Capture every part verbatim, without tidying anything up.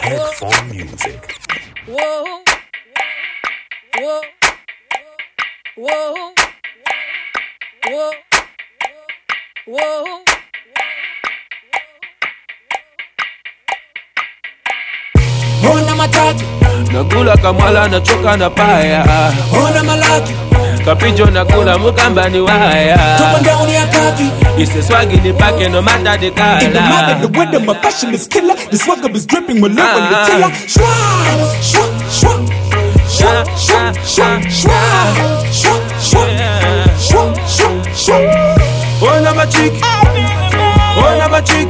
Headphone music. Whoa, whoa, whoa, whoa, whoa. Ona matatu nakula kamwala nachoka na paya. Ona malaki kapijo nakula mukamba ni waya. Top down ya kaki Ise swagi ni pake no matter the color. In the matter the weather my fashion is killer. The swagger is dripping with love on the tail. Shwa shwa shwa shwa shwa shwa shwa shwa shwa shwa shwa. Ona my chick, ona my chick,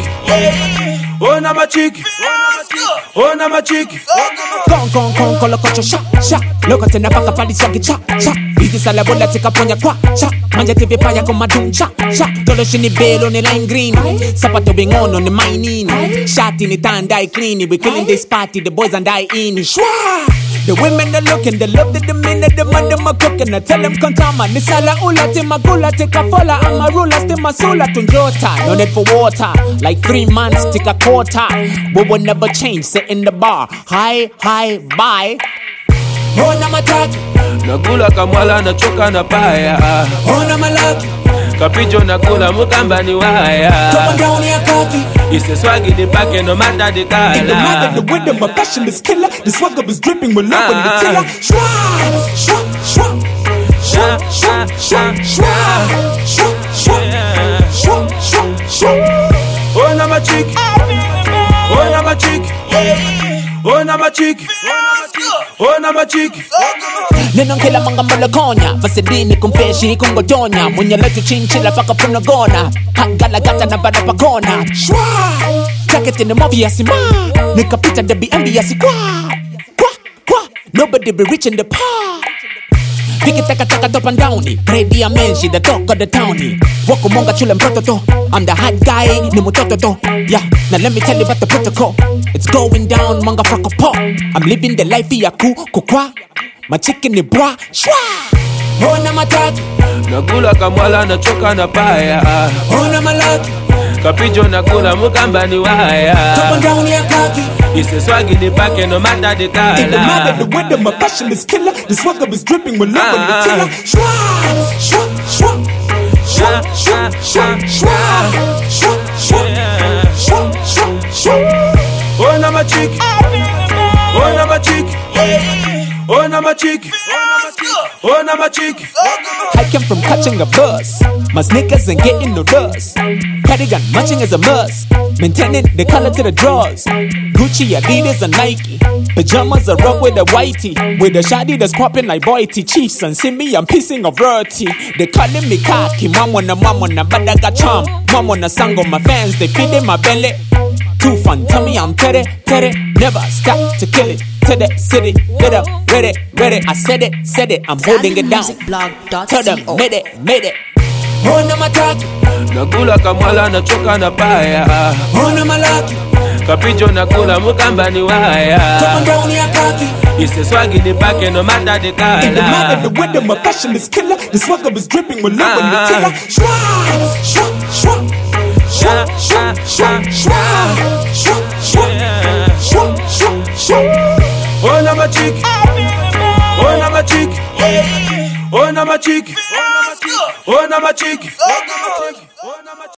ona my chick, ona my chick. Con con con con lo cocho sha sha. Look at the napaka pali swagi cha cha. Easy sala bola tika ponya kwa cha. Manja T V paya con madum cha cha. Tolo shini belo ni lime green. Sapato bingono ni mining. Shati ni tandai clean. We killing this party, the boys and I in. Shwa. The women are looking, the love that the men that the man them are cooking. I tell them contama, ni sala ula te magula te kafola. I'm a ruler, te masula tunjota. No need for water, like three months, take a quarter. We will never change, sit in the bar. Hi, hi, bye. Ona matatu nakula kamwala nachoka na paya. Ona malaki kapijo nakula mukamba ni waya. Top down ya kaki Ise swagi ni pake no matter the color. In the matter the weather my fashion is killer. The swagger is dripping with love on the tail. Shwa shwa shwa shwa shwa shwa shwa shwa shwa shwa shwa. Ona my chick, ona my chick, ona my chick, ona my chick. Neno kila manga molokonya Vaseline kumpeshi kungotonya Mwenye letu chinchila paka punogona Hangala gata na bada pakona Shwa Jacket in the movie ya sima Nikapita the B M B ya si kwa Kwa kwa Nobody be rich in the park Viki taka taka top and downy Ready a man she the talk of the towny Wako monga chule mproto to I'm the hot guy ni mutoto to Yeah now let me tell you about the protocol It's going down manga frako pop I'm living the life ya ku kukwa My chicken ni bwa shwa. Ona matatu nakula kamwala nachoka na paya. Ona malaki kapijo nakula mukamba ni waya. Top down ya kaki Ise swagi ni pake no matter the color. In the matter the weather my fashion is killer. The swagger is dripping with love on the tail. Shwa shwa shwa shwa shwa shwa shwa shwa shwa shwa shwa. Ona my chick, ona my chick, ona my chick, ona my chick. I came from catching a bus. My sneakers ain't getting no dust. Cardigan matching as a must. Maintaining the color to the drawers. Gucci, Adidas, and Nike. Pajamas are up with a whitey. With a shawty that's popping like Boity. Chiefs and see me, I'm pissing of royalty. They calling me cocky. Mom on a mom on a badaga charm. Mom on a song on my fans. They feed in my belly. Too fun, tell me I'm tere, tere. Never stop to kill it. To the city, get up, ready, ready. I said it, said it, I'm holding it down. Tell them, made it, made it. Ona matatu nakula kamwala nachoka na paya. Ona malaki kapijo nakula mukamba ni waya. Top down ya kaki Ise swagi ni pake no matter the color. In the matter the weather my fashion is killer. The swagger is dripping with love on the tail. Shwa shwa shwa shwa shwa shwa shwa shwa shwa shwa shwa. Ona my chick, ona my chick, ona my chick, ona my chick, ona my chick.